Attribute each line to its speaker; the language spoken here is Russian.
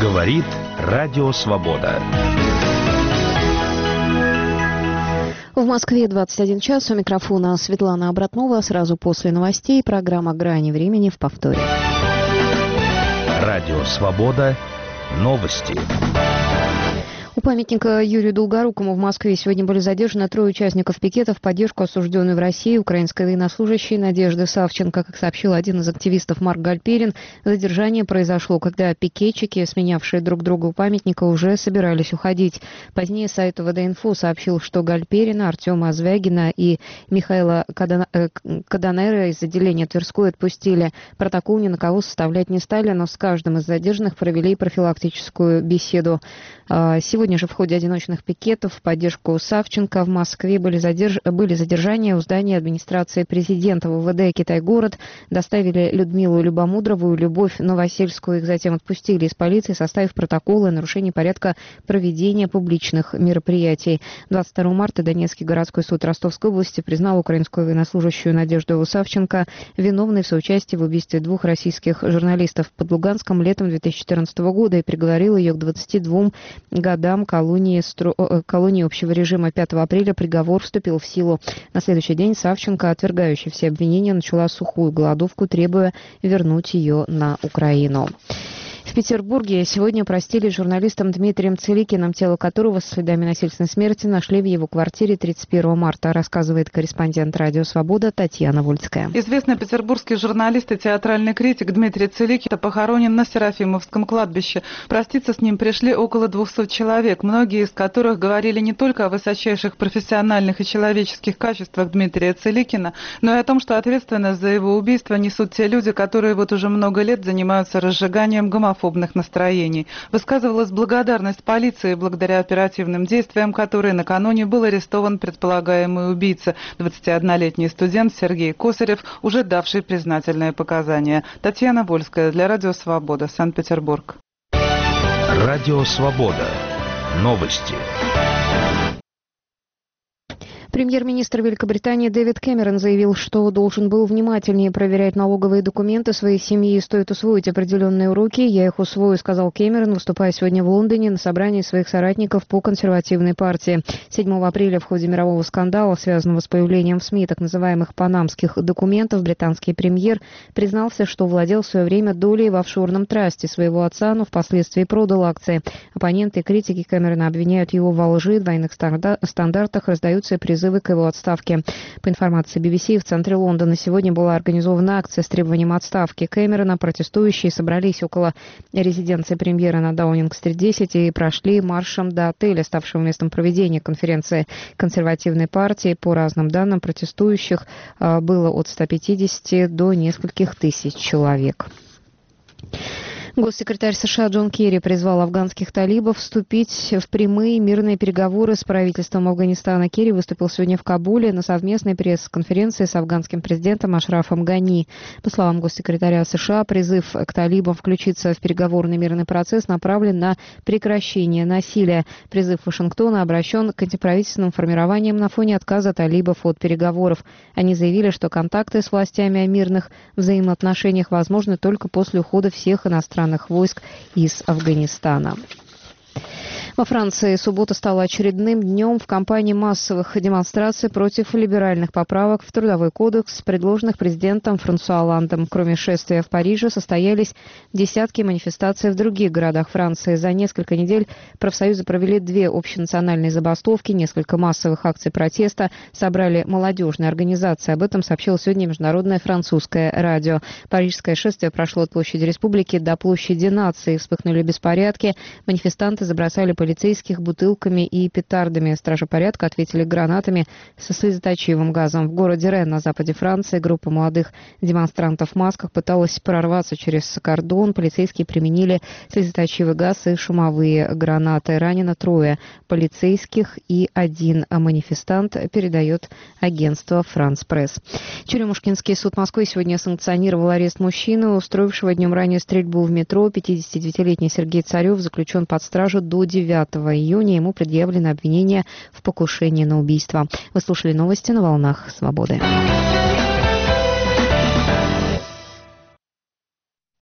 Speaker 1: Говорит Радио Свобода.
Speaker 2: В Москве 21 час. У микрофона Светлана Обратнова. Сразу после новостей программа «Грани времени» в повторе.
Speaker 1: Радио Свобода. Новости.
Speaker 2: У памятника Юрию Долгорукому в Москве сегодня были задержаны 3 участников пикета в поддержку осужденной в России украинской военнослужащей Надежды Савченко. Как сообщил один из активистов Марк Гальперин, задержание произошло, когда пикетчики, сменявшие друг друга у памятника, уже собирались уходить. Позднее сайт ВД-Инфо сообщил, что Гальперина, Артема Звягина и Михаила Каданера из отделения Тверской отпустили. Протокол ни на кого составлять не стали, но с каждым из задержанных провели профилактическую беседу. Сегодня же в ходе одиночных пикетов в поддержку Савченко в Москве были задержания у здания администрации президента ВВД «Китай-город». Доставили Людмилу Любомудрову и Любовь Новосельскую. Их затем отпустили из полиции, составив протоколы о нарушении порядка проведения публичных мероприятий. 22 марта Донецкий городской суд Ростовской области признал украинскую военнослужащую Надежду Савченко виновной в соучастии в убийстве 2 российских журналистов под Луганском летом 2014 года и приговорил ее к 22 годам колонии общего режима. 5 апреля приговор вступил в силу. На следующий день Савченко, отвергающая все обвинения, начала сухую голодовку, требуя вернуть ее на Украину. В Петербурге сегодня простились с журналистом Дмитрием Целикиным, тело которого со следами насильственной смерти нашли в его квартире 31 марта, рассказывает корреспондент «Радио Свобода» Татьяна Вольская.
Speaker 3: Известный петербургский журналист и театральный критик Дмитрий Целикин похоронен на Серафимовском кладбище. Проститься с ним пришли около 200 человек, многие из которых говорили не только о высочайших профессиональных и человеческих качествах Дмитрия Целикина, но и о том, что ответственность за его убийство несут те люди, которые вот уже много лет занимаются разжиганием гомофобных настроений. Высказывалась благодарность полиции благодаря оперативным действиям, которые накануне был арестован предполагаемый убийца, 21-летний студент Сергей Косарев, уже давший признательные показания. Татьяна Вольская для Радио Свобода, Санкт-Петербург.
Speaker 1: Радио Свобода. Новости.
Speaker 2: Премьер-министр Великобритании Дэвид Кэмерон заявил, что должен был внимательнее проверять налоговые документы своей семьи и стоит усвоить определенные уроки. «Я их усвою», — сказал Кэмерон, выступая сегодня в Лондоне на собрании своих соратников по консервативной партии. 7 апреля в ходе мирового скандала, связанного с появлением в СМИ так называемых панамских документов, британский премьер признался, что владел в свое время долей в офшорном трасте своего отца, но впоследствии продал акции. Оппоненты и критики Кэмерона обвиняют его во лжи, двойных стандартах, раздаются призывы к его отставке. По информации BBC, в центре Лондона сегодня была организована акция с требованием отставки Кэмерона. Протестующие собрались около резиденции премьера на Даунинг-стрит 10 и прошли маршем до отеля, ставшего местом проведения конференции консервативной партии. По разным данным, протестующих было от 150 до нескольких тысяч человек. Госсекретарь США Джон Керри призвал афганских талибов вступить в прямые мирные переговоры с правительством Афганистана. Керри выступил сегодня в Кабуле на совместной пресс-конференции с афганским президентом Ашрафом Гани. По словам госсекретаря США, призыв к талибам включиться в переговорный мирный процесс направлен на прекращение насилия. Призыв Вашингтона обращен к антиправительственным формированиям на фоне отказа талибов от переговоров. Они заявили, что контакты с властями о мирных взаимоотношениях возможны только после ухода всех иностранных войск из Афганистана. Во Франции суббота стала очередным днем в кампании массовых демонстраций против либеральных поправок в Трудовой кодекс, предложенных президентом Франсуа Олландом. Кроме шествия в Париже, состоялись десятки манифестаций в других городах Франции. За несколько недель профсоюзы провели 2 общенациональные забастовки, несколько массовых акций протеста, собрали молодежные организации. Об этом сообщило сегодня Международное французское радио. Парижское шествие прошло от площади Республики до площади Нации. Вспыхнули беспорядки. Манифестанты забросали полицейских бутылками и петардами. Стражи порядка ответили гранатами со слезоточивым газом. В городе Рен на западе Франции группа молодых демонстрантов в масках пыталась прорваться через кордон. Полицейские применили слезоточивый газ и шумовые гранаты. Ранено 3 полицейских и 1 манифестант, передает агентство «Франс Пресс». Черемушкинский суд Москвы сегодня санкционировал арест мужчины, устроившего днем ранее стрельбу в метро. 59-летний Сергей Царев заключен под стражу до 9 июня. Ему предъявлено обвинение в покушении на убийство. Вы слушали новости на волнах «Свободы».